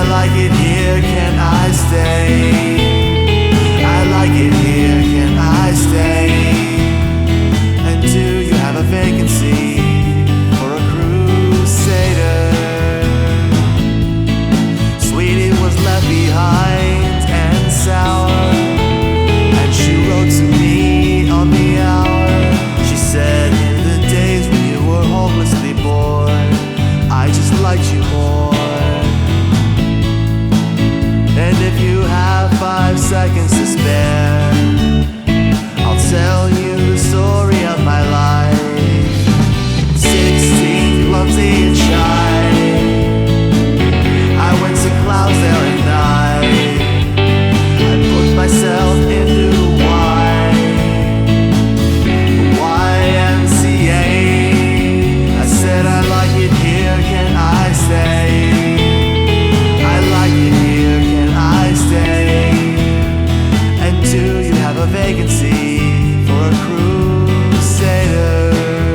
like it here, can I stay? I like it here, can I stay? And do you have a vacancy for a crusader? Sweetie was left behind and sour, and she wrote to me on the hour. She said, in the days when you were hopelessly bored, I just liked you more. And if you have 5 seconds to spare, I'll tell you the story of my life. 16, clumsy and shy, I went to clouds there at night. I put myself into YMCA. I said, I like it here, can I stay? I like it here, can I stay? And do you have a vacancy for a crusader?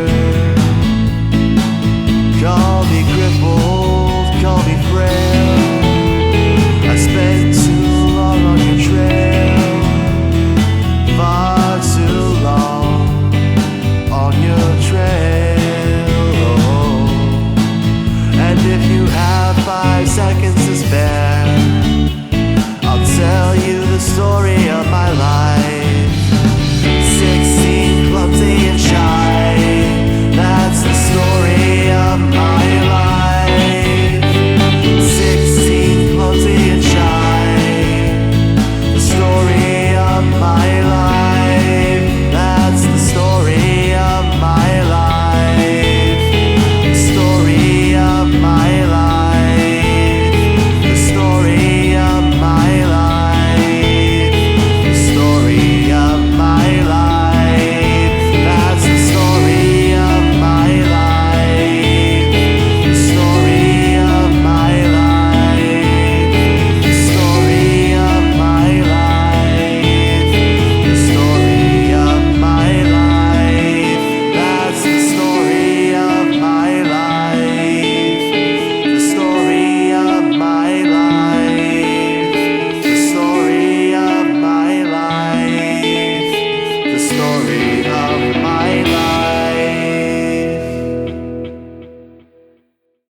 Call me crippled, call me frail, I spent too long on your trail, far too long on your trail. And if you have 5 seconds to spare, I'll tell you the story of my life.